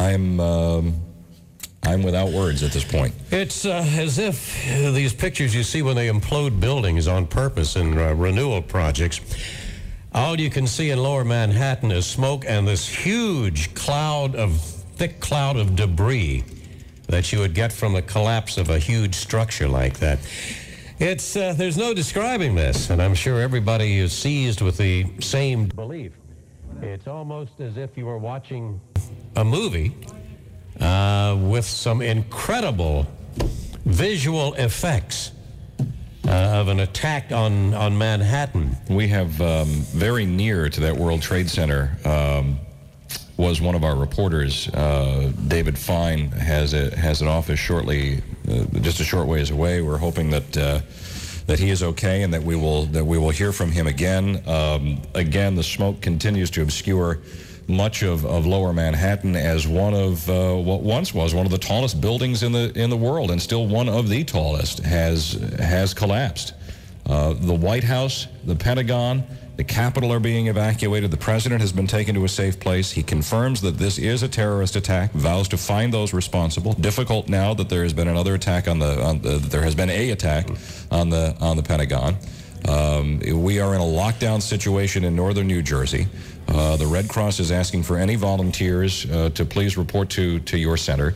I'm without words at this point. It's as if these pictures you see when they implode buildings on purpose in renewal projects, all you can see in lower Manhattan is smoke and this huge thick cloud of debris that you would get from the collapse of a huge structure like that. It's there's no describing this, and I'm sure everybody is seized with the same belief. It's almost as if you were watching a movie with some incredible visual effects of an attack on Manhattan. We have very near to that World Trade Center was one of our reporters. David Fine has an office shortly, just a short ways away. We're hoping that he is okay and that we will hear from him again. Again, the smoke continues to obscure much of lower Manhattan as one of what once was one of the tallest buildings in the world, and still one of the tallest, has collapsed. The White House, the Pentagon, the Capitol are being evacuated. The president has been taken to a safe place. He confirms that this is a terrorist attack, vows to find those responsible. Difficult now that there has been another attack there has been a attack on the Pentagon. We are in a lockdown situation in northern New Jersey. The Red Cross is asking for any volunteers to please report to your center.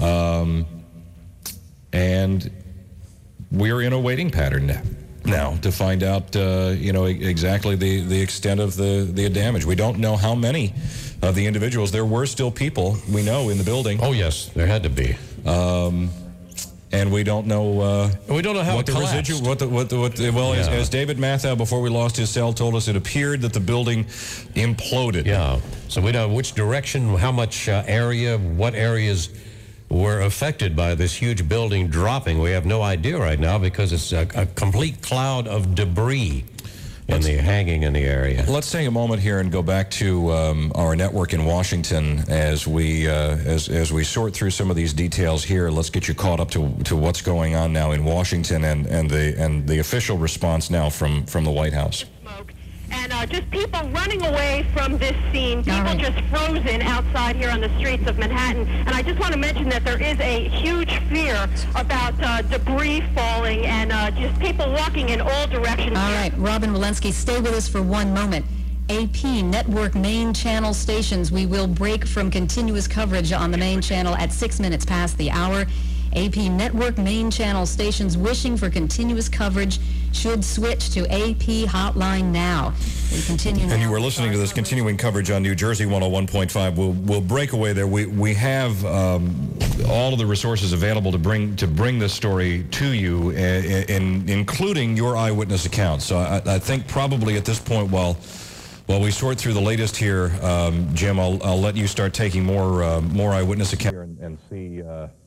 And we're in a waiting pattern now to find out, exactly the extent of the damage. We don't know how many of the individuals. There were still people, we know, in the building. Oh, yes, there had to be. And we don't know. We don't know how what the collapsed. Residual. As David Mathau, before we lost his cell, told us, it appeared that the building imploded. Yeah. So we don't know which direction, how much area, what areas were affected by this huge building dropping. We have no idea right now because it's a complete cloud of debris hanging in the area. Let's take a moment here and go back to our network in Washington as we sort through some of these details here. Let's get you caught up to what's going on now in Washington and the official response now from the White House. And just people running away from this scene, people just frozen outside here on the streets of Manhattan. And I just want to mention that there is a huge fear about debris falling and just people walking in all directions. All right, Robin Walensky, stay with us for one moment. AP network main channel stations. We will break from continuous coverage on the main channel at 6 minutes past the hour. AP network main channel stations wishing for continuous coverage should switch to AP hotline now. We continue now. And you were listening to this continuing coverage on New Jersey 101.5. We'll break away there. We have all of the resources available to bring this story to you, including your eyewitness accounts. So I think probably at this point, while we sort through the latest here, Jim, I'll let you start taking more eyewitness accounts and see.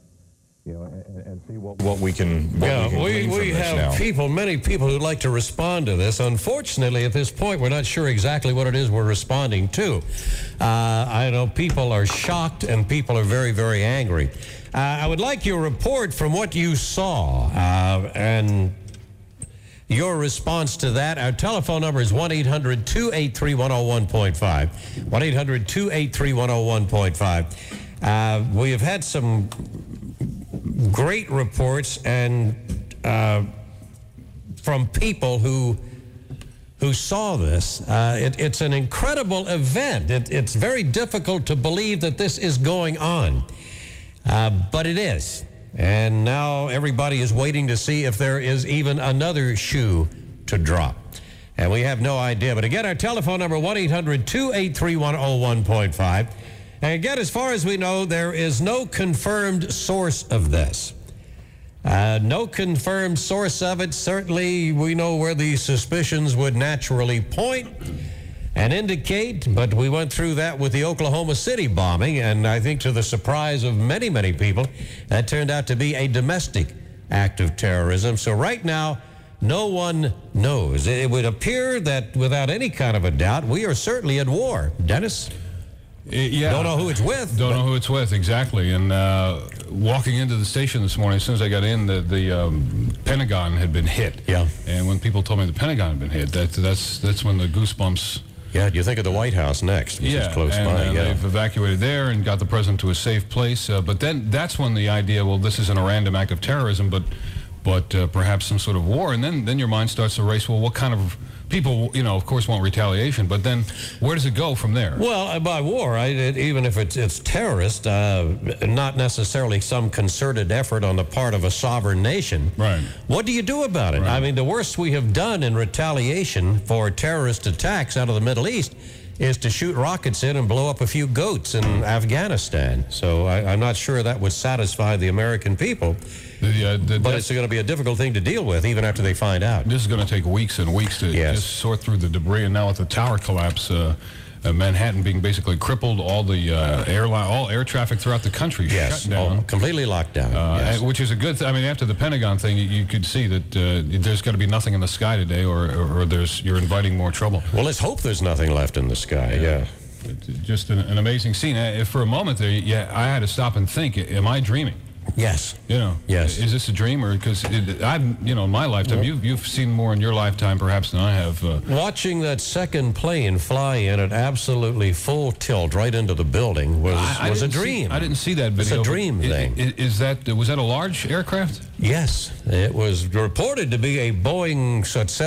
And see what we can. We have many people who'd like to respond to this. Unfortunately, at this point, we're not sure exactly what it is we're responding to. I know people are shocked and people are very, very angry. I would like your report from what you saw and your response to that. Our telephone number is 1-800-283-101.5. 1-800-283-101.5. We have had some great reports and from people who saw this. It's an incredible event. It's very difficult to believe that this is going on, but it is. And now everybody is waiting to see if there is even another shoe to drop. And we have no idea. But again, our telephone number, 1-800-283-101.5. And again, as far as we know, there is no confirmed source of this. No confirmed source of it. Certainly, we know where the suspicions would naturally point and indicate, but we went through that with the Oklahoma City bombing, and I think to the surprise of many, many people, that turned out to be a domestic act of terrorism. So right now, no one knows. It would appear that without any kind of a doubt, we are certainly at war. Dennis? Yeah. Don't know who it's with. Don't know who it's with, exactly. And walking into the station this morning, as soon as I got in, the Pentagon had been hit. Yeah. And when people told me the Pentagon had been hit, that's when the goosebumps Yeah, you think of the White House next, which is close by. And they've evacuated there and got the president to a safe place. But then that's when the idea, well, this isn't a random act of terrorism, but perhaps some sort of war. And then your mind starts to race, well, what kind of people, of course, want retaliation. But then where does it go from there? Well, by war, even if it's terrorist, not necessarily some concerted effort on the part of a sovereign nation. Right. What do you do about it? Right. I mean, the worst we have done in retaliation for terrorist attacks out of the Middle East is to shoot rockets in and blow up a few goats in Afghanistan. So I'm not sure that would satisfy the American people. But it's going to be a difficult thing to deal with, even after they find out. This is going to take weeks and weeks to just sort through the debris. And now with the tower collapse, Manhattan being basically crippled, all the all air traffic throughout the country shut down. Completely locked down. Which is a good thing. I mean, after the Pentagon thing, you could see that there's going to be nothing in the sky today, or you're inviting more trouble. Well, let's hope there's nothing left in the sky. Yeah. Just an amazing scene. For a moment there, I had to stop and think, am I dreaming? Yes. Yes. Is this a dream, or because I've, in my lifetime, you've seen more in your lifetime perhaps than I have. Watching that second plane fly in at absolutely full tilt right into the building was a dream. I didn't see that video. It's a dream thing. Was that a large aircraft? Yes, it was reported to be a Boeing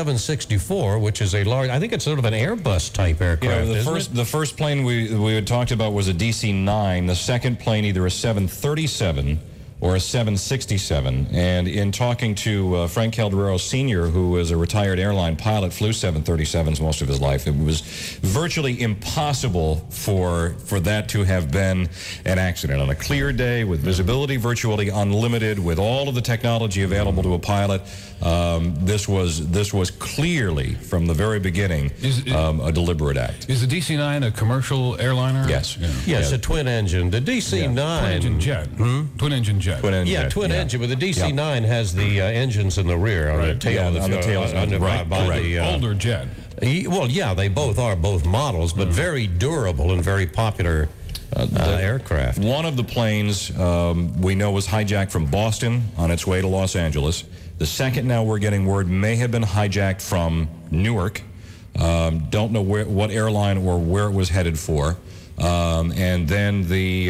764, which is a large. I think it's sort of an Airbus type aircraft. Yeah, the first plane we had talked about was a DC-9. The second plane, either a 737 or a 767. And in talking to Frank Calderaro Sr., who was a retired airline pilot, flew 737s most of his life, it was virtually impossible for that to have been an accident. On a clear day, with visibility virtually unlimited, with all of the technology available to a pilot, this was clearly, from the very beginning, a deliberate act. Is the DC-9 a commercial airliner? Yes. Yes, a twin engine. The DC-9... Twin-engine jet. Twin-engine jet. Twin engine, but the DC-9 has the engines in the rear on the tail. Older jet. Well, yeah, they both are both models, but very durable and very popular aircraft. One of the planes we know was hijacked from Boston on its way to Los Angeles. The second, now we're getting word, may have been hijacked from Newark. Don't know what airline or where it was headed for. And then the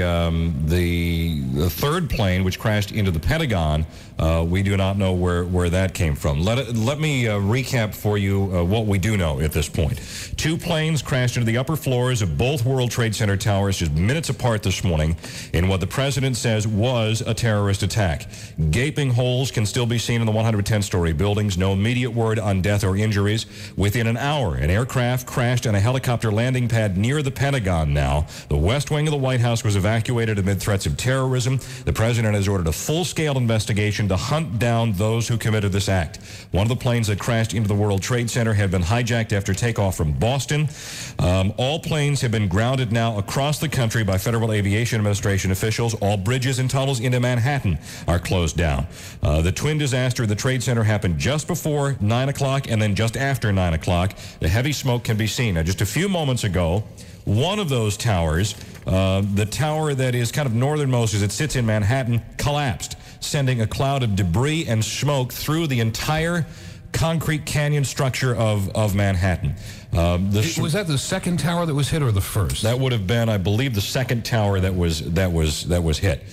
third plane, which crashed into the Pentagon, we do not know where that came from. Let me recap for you what we do know at this point. Two planes crashed into the upper floors of both World Trade Center towers just minutes apart this morning in what the president says was a terrorist attack. Gaping holes can still be seen in the 110-story buildings. No immediate word on death or injuries. Within an hour, an aircraft crashed on a helicopter landing pad near the Pentagon now. The West Wing of the White House was evacuated amid threats of terrorism. The president has ordered a full-scale investigation to hunt down those who committed this act. One of the planes that crashed into the World Trade Center had been hijacked after takeoff from Boston. All planes have been grounded now across the country by Federal Aviation Administration officials. All bridges and tunnels into Manhattan are closed down. The twin disaster at the Trade Center happened just before 9 o'clock and then just after 9 o'clock. The heavy smoke can be seen. Now, just a few moments ago, one of those towers, the tower that is kind of northernmost as it sits in Manhattan, collapsed, sending a cloud of debris and smoke through the entire concrete canyon structure of Manhattan. Was that the second tower that was hit or the first? That would have been, I believe, the second tower that was hit.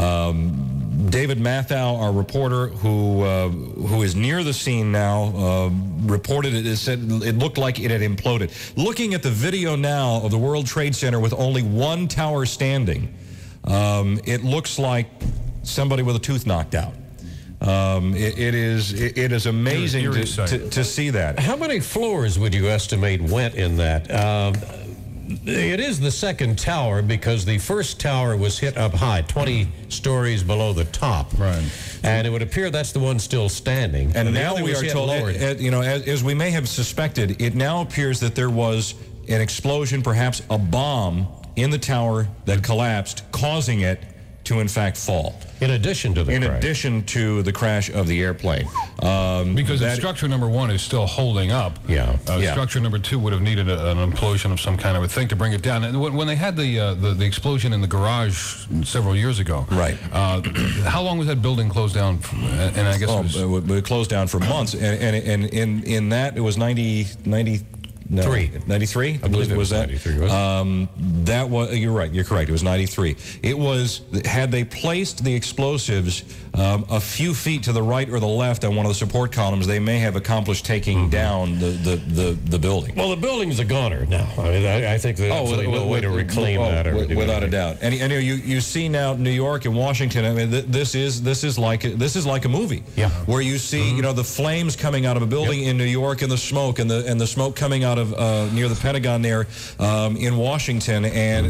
David Mathau, our reporter, who is near the scene now, reported it. Said it looked like it had imploded. Looking at the video now of the World Trade Center with only one tower standing, it looks like somebody with a tooth knocked out. It is amazing to see that. How many floors would you estimate went in that? It is the second tower because the first tower was hit up high, 20 stories below the top. Right. And it would appear that's the one still standing. And now we are told, as we may have suspected, it now appears that there was an explosion, perhaps a bomb, in the tower that collapsed, causing it to, in fact, fall. In addition to the crash. In addition to the crash of the airplane. Because structure number one is still holding up. Yeah. Structure number two would have needed an implosion of some kind of a thing to bring it down. And when they had the explosion in the garage several years ago, right? How long was that building closed down? And I guess it closed down for months. And in that, it was 90 No, 93. I believe it was that. 93, wasn't it? That was, you're right, you're correct. It was 93. It was, had they placed the explosives a few feet to the right or the left on one of the support columns, they may have accomplished taking down the building. Well, the building's a goner now. I mean, I think there's absolutely no way to reclaim that. Or without a doubt. And you see now New York and Washington. I mean, this is like a movie. Yeah. Where you see the flames coming out of a building in New York and the smoke and the smoke coming out of near the Pentagon there in Washington,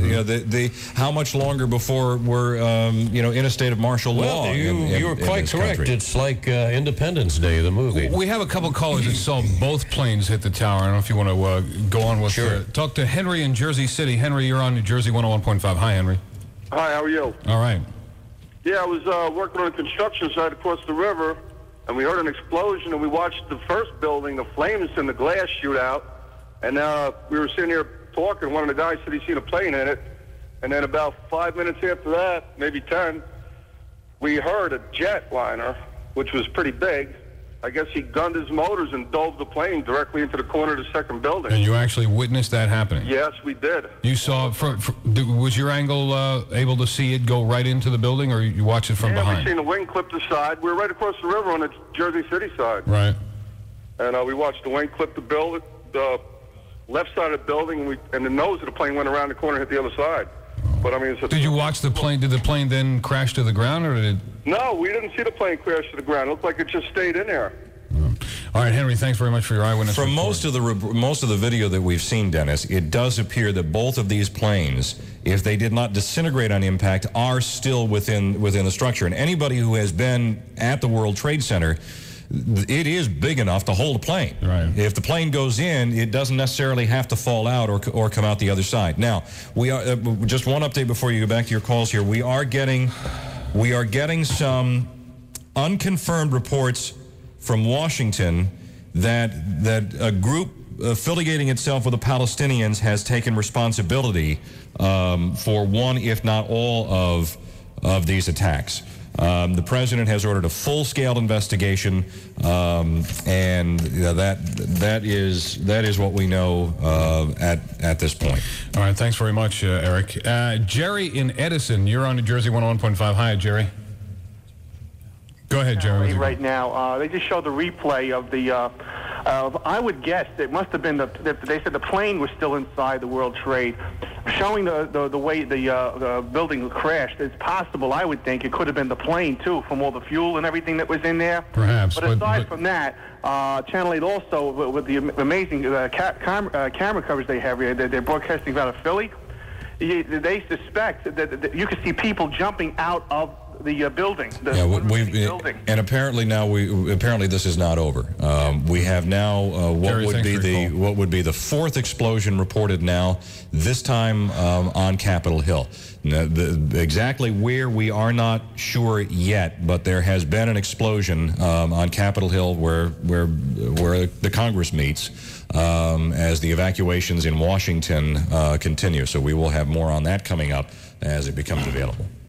and how much longer before we're in a state of martial law? Well, you were quite correct. Country. It's like Independence Day, the movie. We have a couple of callers that saw both planes hit the tower. I don't know if you want to go on with talk to Henry in Jersey City. Henry, you're on New Jersey 101.5. Hi, Henry. Hi, how are you? All right. Yeah, I was working on a construction site across the river, and we heard an explosion, and we watched the first building, the flames in the glass shoot out, and we were sitting here talking. One of the guys said he seen a plane in it, and then about 5 minutes after that, maybe 10, we heard a jetliner, which was pretty big. I guess he gunned his motors and dove the plane directly into the corner of the second building. And you actually witnessed that happening? Yes, we did. You saw, was your angle able to see it go right into the building, or you watched it from behind? Yeah, we seen the wing clip the side. We were right across the river on the Jersey City side. Right. And we watched the wing clip the left side of the building, and the nose of the plane went around the corner and hit the other side. But I mean, did you watch the plane? Did the plane then crash to the ground, or did it? No, we didn't see the plane crash to the ground. It looked like it just stayed in there. All right, Henry, thanks very much for your eyewitness report. From most of the video that we've seen, Dennis, it does appear that both of these planes, if they did not disintegrate on impact, are still within the structure. And anybody who has been at the World Trade Center, it is big enough to hold a plane. Right. If the plane goes in, it doesn't necessarily have to fall out or come out the other side. Now, we are just one update before you go back to your calls here. We are getting some unconfirmed reports from Washington that a group affiliating itself with the Palestinians has taken responsibility for one, if not all, of these attacks. The president has ordered a full-scale investigation, and that is what we know at this point. All right, thanks very much, Eric. Jerry in Edison, you're on New Jersey 101.5. Hi, Jerry. Go ahead, Jerry. Right now, they just showed the replay of the. I would guess it must have been they said the plane was still inside the World Trade, showing the way the building crashed. It's possible. I would think it could have been the plane too, from all the fuel and everything that was in there. Perhaps. But aside from that, Channel 8 also with the amazing camera coverage they have here. They're broadcasting out of Philly. They suspect that you could see people jumping out of the building. Building. And apparently this is not over. We have now what would be the fourth explosion reported now, this time on Capitol Hill. Now, exactly where we are not sure yet, but there has been an explosion on Capitol Hill where the Congress meets as the evacuations in Washington continue. So we will have more on that coming up as it becomes available.